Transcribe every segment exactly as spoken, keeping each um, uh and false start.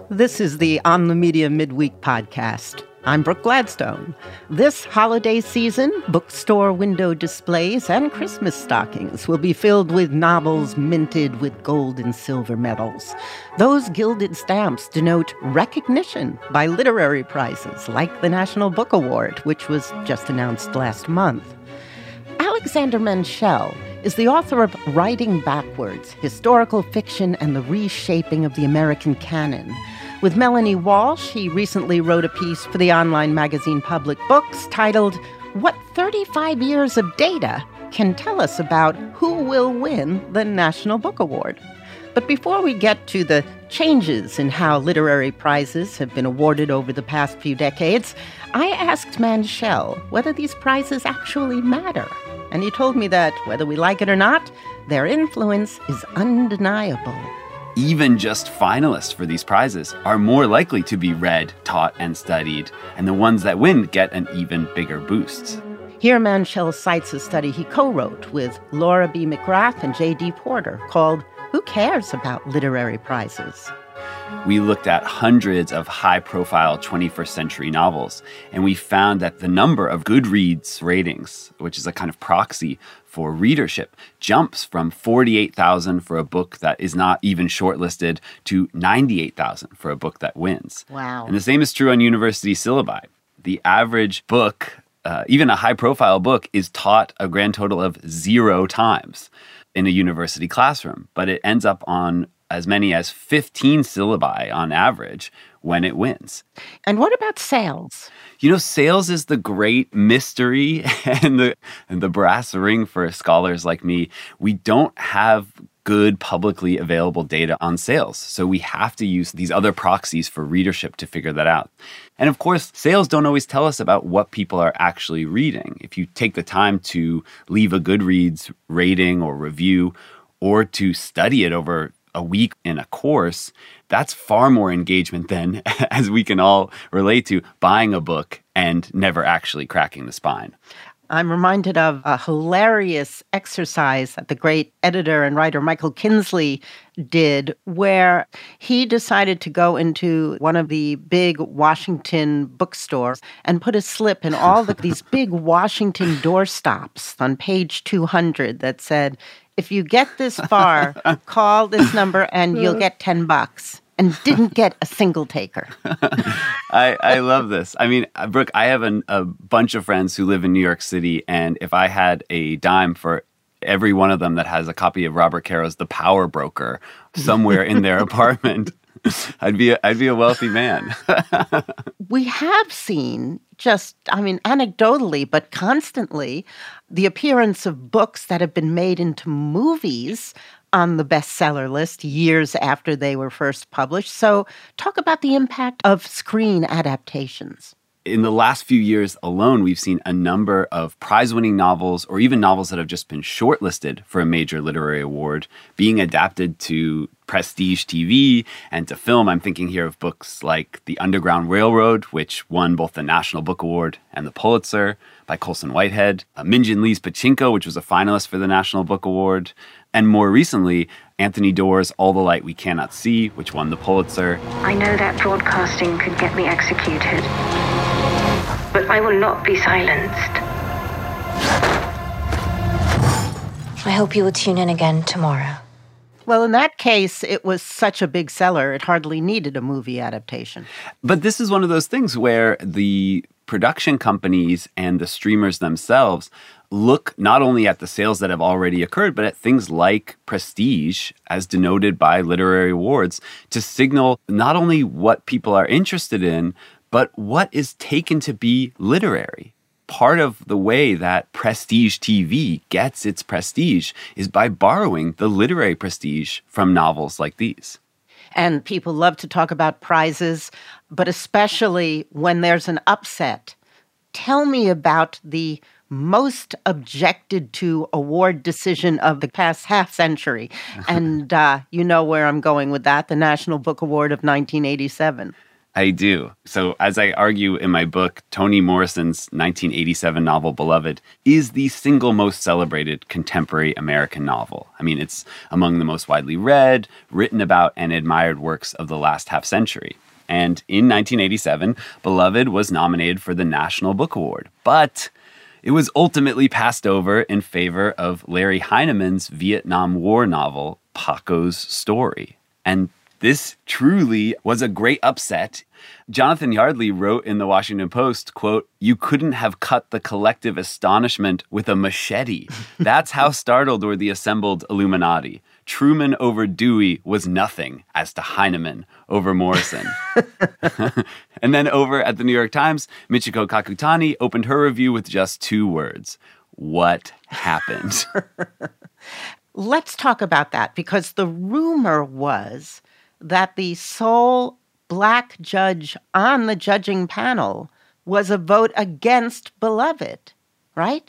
This is the On the Media Midweek podcast. I'm Brooke Gladstone. This holiday season, bookstore window displays and Christmas stockings will be filled with novels minted with gold and silver medals. Those gilded stamps denote recognition by literary prizes like the National Book Award, which was just announced last month. Alexander Manchel is the author of Writing Backwards, Historical Fiction and the Reshaping of the American Canon. With Melanie Walsh, he recently wrote a piece for the online magazine Public Books titled, What thirty-five Years of Data Can Tell Us About Who Will Win the National Book Award. But before we get to the changes in how literary prizes have been awarded over the past few decades, I asked Manchel whether these prizes actually matter. And he told me that, whether we like it or not, their influence is undeniable. Even just finalists for these prizes are more likely to be read, taught, and studied, and the ones that win get an even bigger boost. Here Manchel cites a study he co-wrote with Laura B. McGrath and J D. Porter called Who Cares About Literary Prizes? We looked at hundreds of high-profile twenty-first century novels, and we found that the number of Goodreads ratings, which is a kind of proxy for readership, jumps from forty-eight thousand for a book that is not even shortlisted to ninety-eight thousand for a book that wins. Wow. And the same is true on university syllabi. The average book, uh, even a high-profile book, is taught a grand total of zero times in a university classroom, but it ends up on as many as fifteen syllabi on average when it wins. And what about sales? You know, sales is the great mystery and the and the brass ring for scholars like me. We don't have good publicly available data on sales, so we have to use these other proxies for readership to figure that out. And of course, sales don't always tell us about what people are actually reading. If you take the time to leave a Goodreads rating or review, or to study it over a week in a course, that's far more engagement than, as we can all relate to, buying a book and never actually cracking the spine. I'm reminded of a hilarious exercise that the great editor and writer Michael Kinsley did, where he decided to go into one of the big Washington bookstores and put a slip in all of these big Washington doorstops on page two hundred that said, if you get this far, call this number and you'll get ten bucks. And didn't get a single taker. I, I love this. I mean, Brooke, I have an, a bunch of friends who live in New York City, and if I had a dime for every one of them that has a copy of Robert Caro's The Power Broker somewhere in their apartment, I'd be a, I'd be a wealthy man. We have seen just, I mean, anecdotally, but constantly, the appearance of books that have been made into movies on the bestseller list years after they were first published. So talk about the impact of screen adaptations. In the last few years alone, we've seen a number of prize-winning novels, or even novels that have just been shortlisted for a major literary award, being adapted to prestige T V and to film. I'm thinking here of books like The Underground Railroad, which won both the National Book Award and the Pulitzer, by Colson Whitehead, uh, Min Jin Lee's Pachinko, which was a finalist for the National Book Award, and more recently, Anthony Doerr's All the Light We Cannot See, which won the Pulitzer. I know that broadcasting could get me executed, but I will not be silenced. I hope you will tune in again tomorrow. Well, in that case, it was such a big seller, it hardly needed a movie adaptation. But this is one of those things where the production companies and the streamers themselves look not only at the sales that have already occurred, but at things like prestige, as denoted by literary awards, to signal not only what people are interested in, but what is taken to be literary. Part of the way that prestige T V gets its prestige is by borrowing the literary prestige from novels like these. And people love to talk about prizes, but especially when there's an upset. Tell me about the most objected to award decision of the past half century. And uh, you know where I'm going with that, the National Book Award of nineteen eighty-seven. I do. So as I argue in my book, Toni Morrison's nineteen eighty-seven novel, Beloved, is the single most celebrated contemporary American novel. I mean, it's among the most widely read, written about, and admired works of the last half century. And in nineteen eighty-seven, Beloved was nominated for the National Book Award. But it was ultimately passed over in favor of Larry Heinemann's Vietnam War novel, Paco's Story. And this truly was a great upset. Jonathan Yardley wrote in the Washington Post, quote, "You couldn't have cut the collective astonishment with a machete. That's how startled were the assembled Illuminati. Truman over Dewey was nothing as to Heinemann over Morrison." And then over at the New York Times, Michiko Kakutani opened her review with just two words: "What happened?" Let's talk about that, because the rumor was that the sole Black judge on the judging panel was a vote against Beloved, right?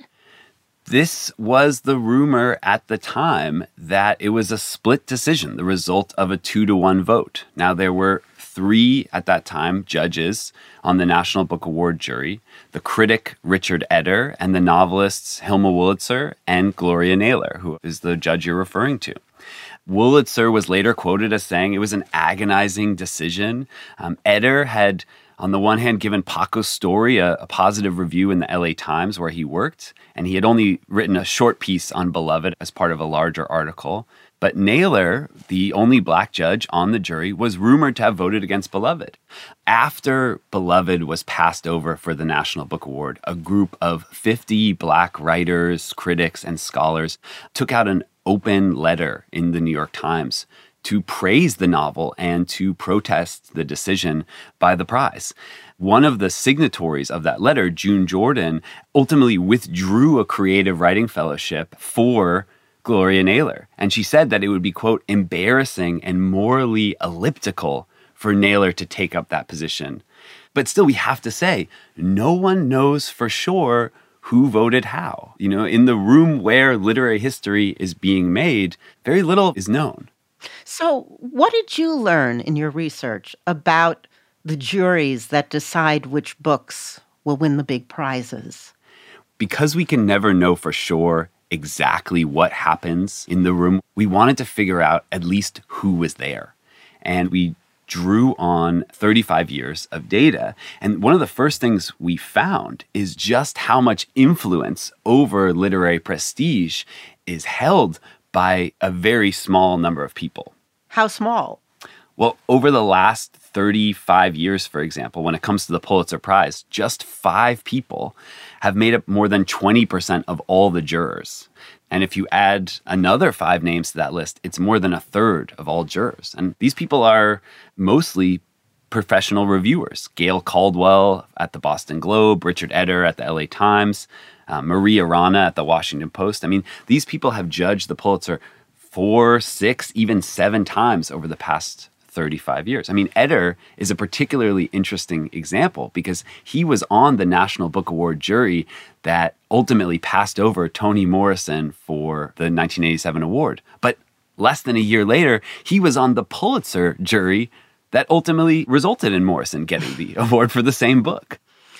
This was the rumor at the time, that it was a split decision, the result of a two to one vote. Now, there were three, at that time, judges on the National Book Award jury: the critic Richard Eder and the novelists Hilma Wolitzer and Gloria Naylor, who is the judge you're referring to. Wolitzer was later quoted as saying it was an agonizing decision. Um, Eder had, on the one hand, given Paco's Story a, a positive review in the L A Times where he worked, and he had only written a short piece on Beloved as part of a larger article. But Naylor, the only Black judge on the jury, was rumored to have voted against Beloved. After Beloved was passed over for the National Book Award, a group of fifty Black writers, critics, and scholars took out an open letter in the New York Times to praise the novel and to protest the decision by the prize. One of the signatories of that letter, June Jordan, ultimately withdrew a creative writing fellowship for Gloria Naylor. And she said that it would be, quote, embarrassing and morally elliptical for Naylor to take up that position. But still, we have to say, no one knows for sure who voted how. You know, in the room where literary history is being made, very little is known. So what did you learn in your research about the juries that decide which books will win the big prizes? Because we can never know for sure exactly what happens in the room, we wanted to figure out at least who was there. And we drew on thirty-five years of data. And one of the first things we found is just how much influence over literary prestige is held by a very small number of people. How small? Well, over the last thirty-five years, for example, when it comes to the Pulitzer Prize, just five people have made up more than twenty percent of all the jurors. And if you add another five names to that list, it's more than a third of all jurors. And these people are mostly professional reviewers. Gail Caldwell at the Boston Globe, Richard Eder at the L A Times, uh, Maria Rana at the Washington Post. I mean, these people have judged the Pulitzer four, six, even seven times over the past thirty-five years. I mean, Eder is a particularly interesting example because he was on the National Book Award jury that ultimately passed over Toni Morrison for the nineteen eighty-seven award. But less than a year later, he was on the Pulitzer jury that ultimately resulted in Morrison getting the award for the same book.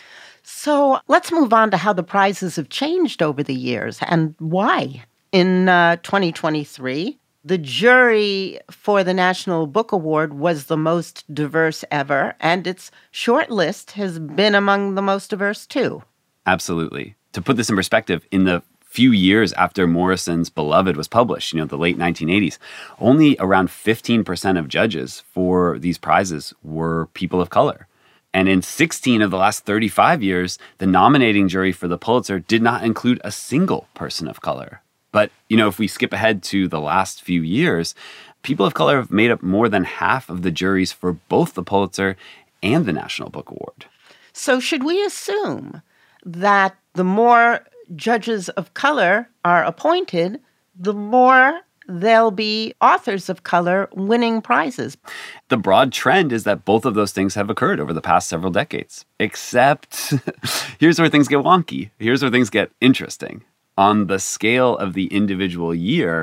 So let's move on to how the prizes have changed over the years and why. In uh, twenty twenty-three, the jury for the National Book Award was the most diverse ever, and its short list has been among the most diverse too. Absolutely. To put this in perspective, in the few years after Morrison's Beloved was published, you know, the late nineteen eighties, only around fifteen percent of judges for these prizes were people of color. And in sixteen of the last thirty-five years, the nominating jury for the Pulitzer did not include a single person of color. But, you know, if we skip ahead to the last few years, people of color have made up more than half of the juries for both the Pulitzer and the National Book Award. So should we assume that the more judges of color are appointed, the more there'll be authors of color winning prizes? The broad trend is that both of those things have occurred over the past several decades. Except, here's where things get wonky. Here's where things get interesting. On the scale of the individual year,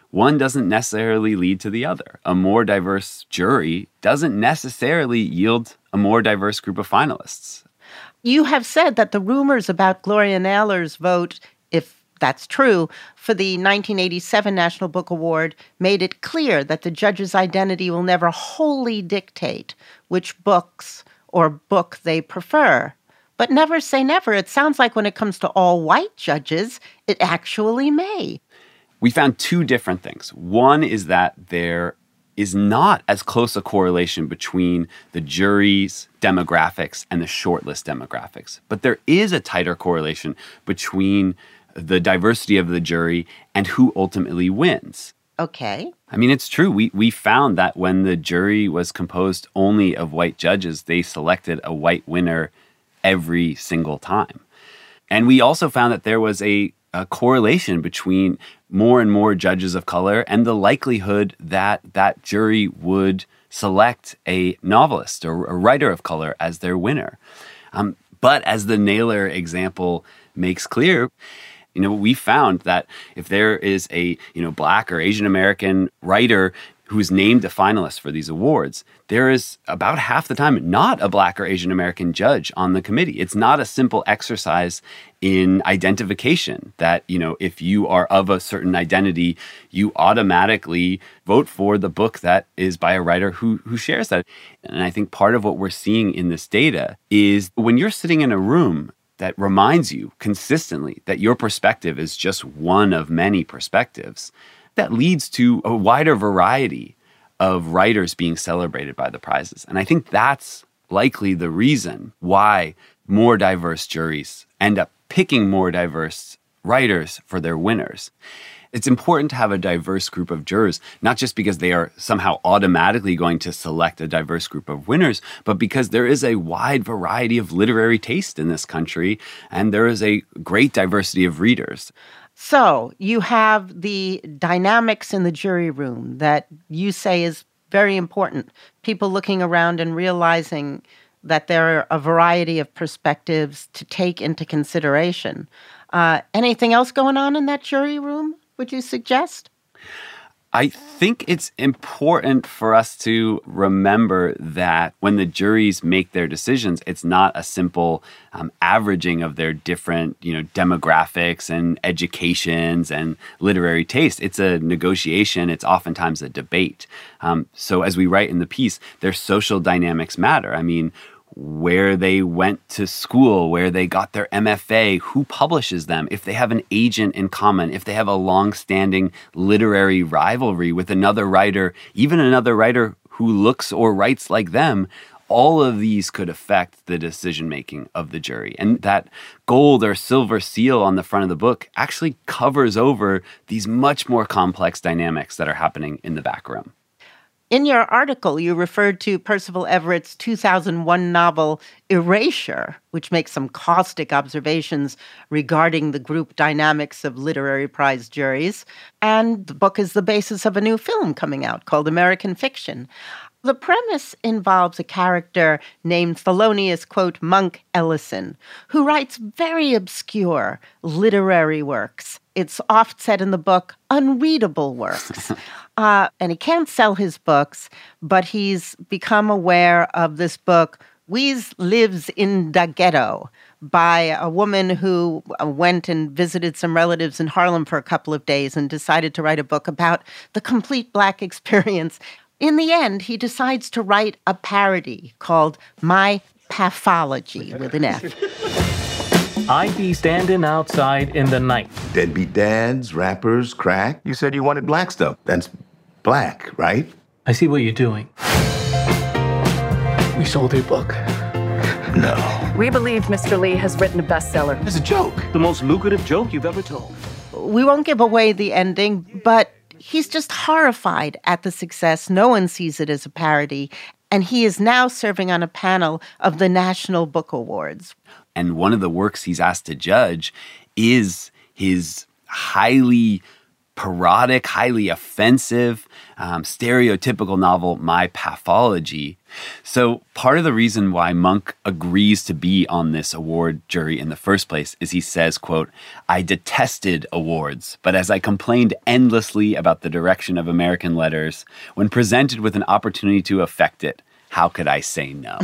one doesn't necessarily lead to the other. A more diverse jury doesn't necessarily yield a more diverse group of finalists. You have said that the rumors about Gloria Naylor's vote, if that's true, for the nineteen eighty-seven National Book Award made it clear that the judge's identity will never wholly dictate which books or book they prefer. But never say never. It sounds like when it comes to all white judges, it actually may. We found two different things. One is that there is not as close a correlation between the jury's demographics and the shortlist demographics. But there is a tighter correlation between the diversity of the jury and who ultimately wins. Okay. I mean, it's true. We we found that when the jury was composed only of white judges, they selected a white winner every single time. And we also found that there was a, a correlation between more and more judges of color and the likelihood that that jury would select a novelist or a writer of color as their winner. Um, but as the Naylor example makes clear, you know, we found that if there is a, you know, Black or Asian American writer who's named a finalist for these awards, there is about half the time not a Black or Asian American judge on the committee. It's not a simple exercise in identification that, you know, if you are of a certain identity, you automatically vote for the book that is by a writer who who shares that. And I think part of what we're seeing in this data is when you're sitting in a room that reminds you consistently that your perspective is just one of many perspectives, that leads to a wider variety of writers being celebrated by the prizes. And I think that's likely the reason why more diverse juries end up picking more diverse writers for their winners. It's important to have a diverse group of jurors, not just because they are somehow automatically going to select a diverse group of winners, but because there is a wide variety of literary taste in this country, and there is a great diversity of readers. So you have the dynamics in the jury room that you say is very important. People looking around and realizing that there are a variety of perspectives to take into consideration. Uh, anything else going on in that jury room, would you suggest? I think it's important for us to remember that when the juries make their decisions, it's not a simple um, averaging of their different, you know, demographics and educations and literary taste. It's a negotiation. It's oftentimes a debate. Um, so as we write in the piece, their social dynamics matter. I mean, where they went to school, where they got their M F A, who publishes them, if they have an agent in common, if they have a long-standing literary rivalry with another writer, even another writer who looks or writes like them, all of these could affect the decision-making of the jury. And that gold or silver seal on the front of the book actually covers over these much more complex dynamics that are happening in the back room. In your article, you referred to Percival Everett's two thousand one novel, Erasure, which makes some caustic observations regarding the group dynamics of literary prize juries. And the book is the basis of a new film coming out called American Fiction. The premise involves a character named Thelonious, quote, Monk Ellison, who writes very obscure literary works. It's oft said in the book, unreadable works. uh, and he can't sell his books, but he's become aware of this book, We's Lives in the Ghetto, by a woman who went and visited some relatives in Harlem for a couple of days and decided to write a book about the complete Black experience. In the end, he decides to write a parody called My Pathology with an F. I'd be standing outside in the night. Deadbeat dads, rappers, crack. You said you wanted black stuff. That's black, right? I see what you're doing. We sold your book. No. We believe Mister Lee has written a bestseller. It's a joke. The most lucrative joke you've ever told. We won't give away the ending, but he's just horrified at the success. No one sees it as a parody. And he is now serving on a panel of the National Book Awards. And one of the works he's asked to judge is his highly parodic, highly offensive, um, stereotypical novel, My Pathology. So part of the reason why Monk agrees to be on this award jury in the first place is he says, quote, "I detested awards, but as I complained endlessly about the direction of American letters, when presented with an opportunity to affect it, how could I say no?"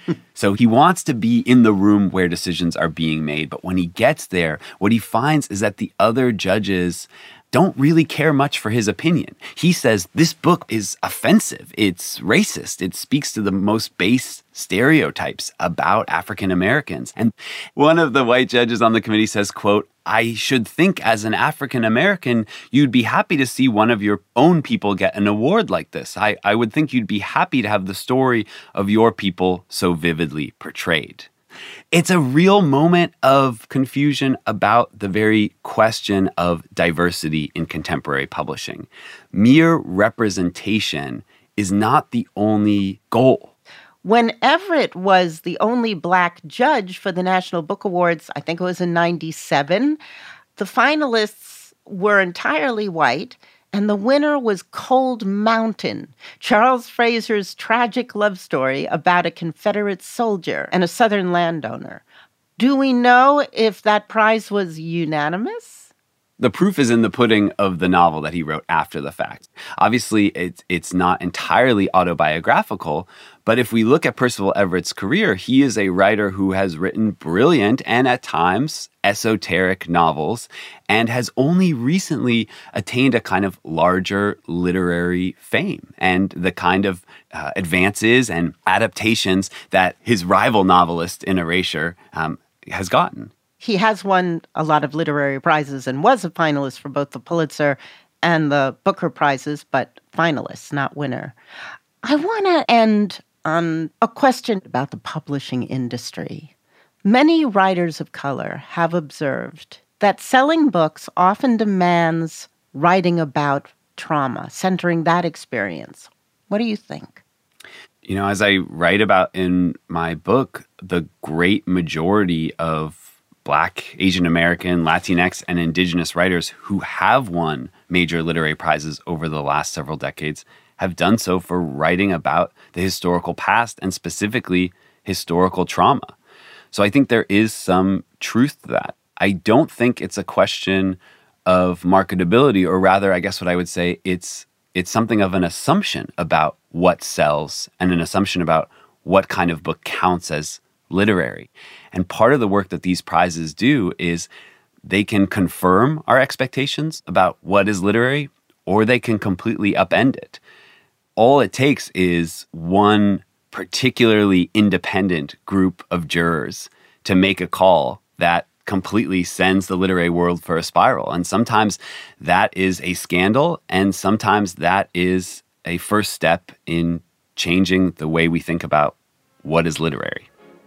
So he wants to be in the room where decisions are being made. But when he gets there, what he finds is that the other judges don't really care much for his opinion. He says this book is offensive. It's racist. It speaks to the most base stereotypes about African Americans. And one of the white judges on the committee says, quote, "I should think as an African American, you'd be happy to see one of your own people get an award like this. I, I would think you'd be happy to have the story of your people so vividly portrayed." It's a real moment of confusion about the very question of diversity in contemporary publishing. Mere representation is not the only goal. When Everett was the only Black judge for the National Book Awards, I think it was in ninety-seven, the finalists were entirely white, and the winner was Cold Mountain, Charles Fraser's tragic love story about a Confederate soldier and a Southern landowner. Do we know if that prize was unanimous? The proof is in the pudding of the novel that he wrote after the fact. Obviously, it's, it's not entirely autobiographical, but if we look at Percival Everett's career, he is a writer who has written brilliant and at times esoteric novels and has only recently attained a kind of larger literary fame and the kind of uh, advances and adaptations that his rival novelist in Erasure um, has gotten. He has won a lot of literary prizes and was a finalist for both the Pulitzer and the Booker Prizes, but finalist, not winner. I want to end on a question about the publishing industry. Many writers of color have observed that selling books often demands writing about trauma, centering that experience. What do you think? You know, as I write about in my book, the great majority of Black, Asian American, Latinx, and Indigenous writers who have won major literary prizes over the last several decades have done so for writing about the historical past and specifically historical trauma. So I think there is some truth to that. I don't think it's a question of marketability, or rather, I guess what I would say, it's it's something of an assumption about what sells and an assumption about what kind of book counts as literary. And part of the work that these prizes do is they can confirm our expectations about what is literary, or they can completely upend it. All it takes is one particularly independent group of jurors to make a call that completely sends the literary world for a spiral. And sometimes that is a scandal, and sometimes that is a first step in changing the way we think about what is literary.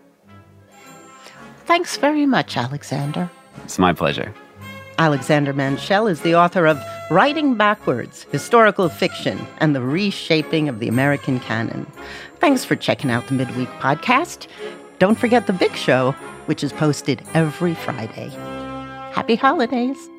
Thanks very much, Alexander. It's my pleasure. Alexander Manchel is the author of Writing Backwards, Historical Fiction and the Reshaping of the American Canon. Thanks for checking out the Midweek Podcast. Don't forget The Big Show, which is posted every Friday. Happy holidays.